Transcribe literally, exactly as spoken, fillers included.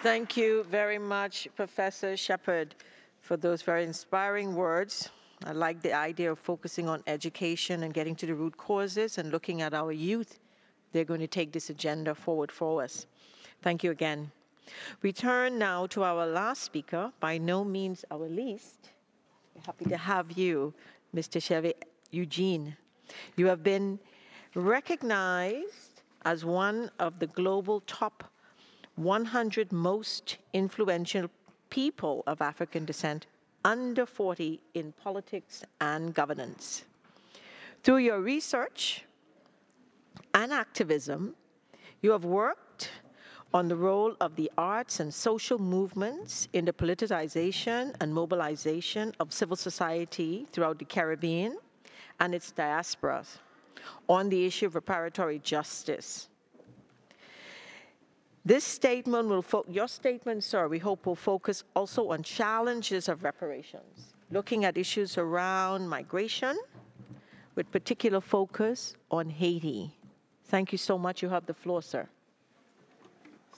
Thank you very much, Professor Shepard, for those very inspiring words. I like the idea of focusing on education and getting to the root causes and looking at our youth. They're going to take this agenda forward for us. Thank you again. We turn now to our last speaker, by no means our least. We're happy to have you, Mister Chevy Eugene. You have been recognized as one of the global top one hundred most influential people of African descent under forty in politics and governance. Through your research and activism, you have worked on the role of the arts and social movements in the politicization and mobilization of civil society throughout the Caribbean and its diasporas, on the issue of reparatory justice. This statement will, your statement, sir, we hope will focus also on challenges of reparations, looking at issues around migration, with particular focus on Haiti. Thank you so much. You have the floor, sir.